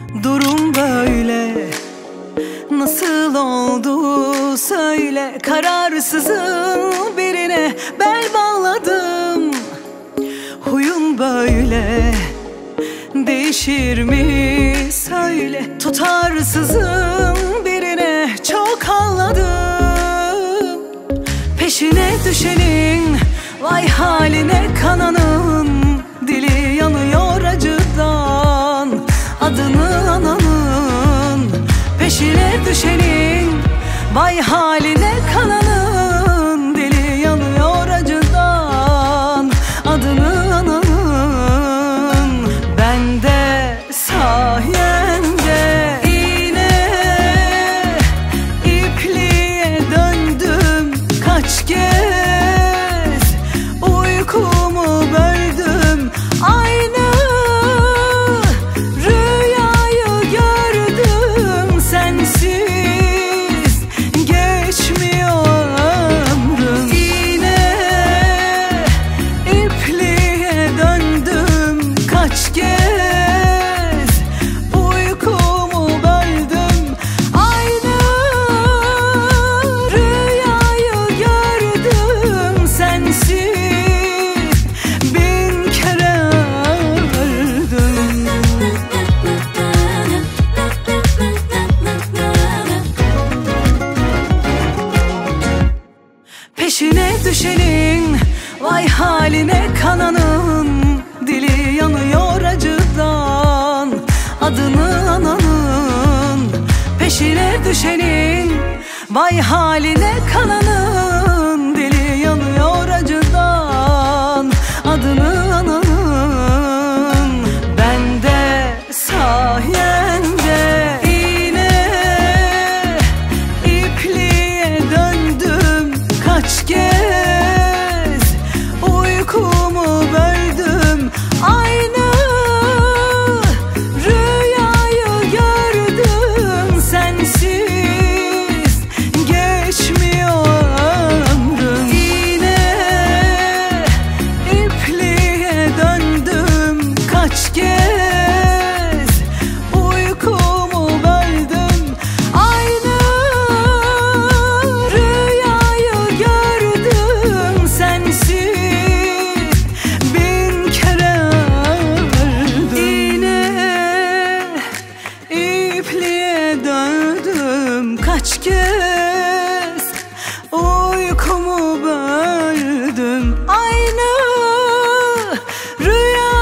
Durum böyle, nasıl oldu söyle. Kararsızım, birine bel bağladım. Huyun böyle, değişir mi söyle. Tutarsızım, birine çok ağladım. Peşine düşenin, vay haline kananın. Dili yanıyor acıdan, adını ananın. Peşine düşenin, vay haline kananın. Dili yanıyor acıdan, adını ananın. Ben de sayende iğne ipliğe döndüm kaç kez. Uykumu böldüm, aynı rüyayı gördüm. Sensiz geçmiyor ömrüm. İğne ipliğe döndüm kaç kez. Uykumu böldüm, aynı rüyayı gördüm. Sensiz bin kere öldüm. Peşine düşenin, vay haline kananın. Dili yanıyor acıdan, adını ananın. Peşine düşenin, vay haline kananın. Dili yanıyor acıdan, adını ananın. Ben de sayende iğne ipliğe döndüm kaç kez. Uykumu böldüm, aynı rüyayı gördüm. Sensiz geçmiyor ömrüm. İğne ipliğe döndüm kaç kez. Uykumu böldüm, aynı rüyayı gördüm. Sensiz bin kere öldüm. İğne ipliğe döndüm kaç kez. Uykumu böldüm, aynı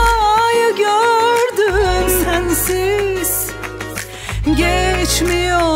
rüyayı gördüm. Sensiz geçmiyor